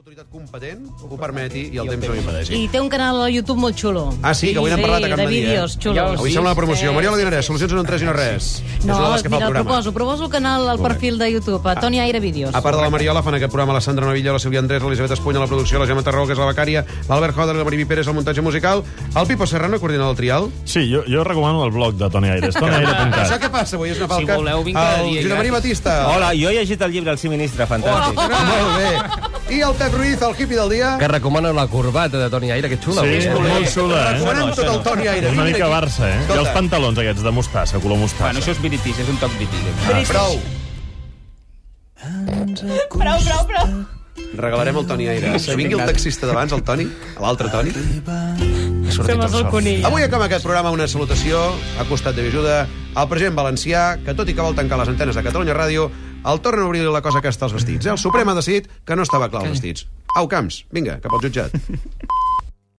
l'autoritat competent ho permeti i el temps no ho impedeixi. I té un canal a YouTube molt xulo. Ah, sí? Que avui n'hem parlat a Can de Matí, vídeos xulos. Avui sembla una promoció. Mariola Dinarès, solucions en un 3 i no res. No, és que fa mira, el programa. proposo el canal, al perfil de YouTube, a Toni Aire Vídeos. A part de la Mariola, fan aquest programa la Sandra Novilla, la Sílvia Andrés, l'Elisabet Espunya, la producció, la Gemma Tarró, que és la becària, l'Albert Joder, la Mariví Pérez, el muntatge musical, el Pipo Serrano, coordinador del trial. Sí, jo recomano el blog de Toni Aires, toniaire.cat. Saps què passa avui? És una falca. Si voleu, vinc cada dia. El Josep Maria Batista. Hola, jo he llegit el llibre El Sí Ministre, fantàstic. Molt bé. I el Pep Ruiz, el hippie del dia. Que recomano la corbata de Toni Aire, que xula. Sí, és molt xula, Recomanem tot el Toni Aire. Una mica Barça, eh? I els pantalons aquests de mostassa, color Bueno, mostassa. això és british, és un toc british. Prou. Prou. Regalarem el Toni Aire. Que vingui el taxista d'abans, el Toni, l'altre Toni. Som el conill. Avui acaba aquest programa una salutació a costat de Vijuda al president valencià, que tot i que vol tancar les antenes de Catalunya Ràdio, el torna a obrir la cosa que està als vestits. El Suprem ha decidit que no estava clar els vestits. Au, Camps, vinga, cap al jutjat.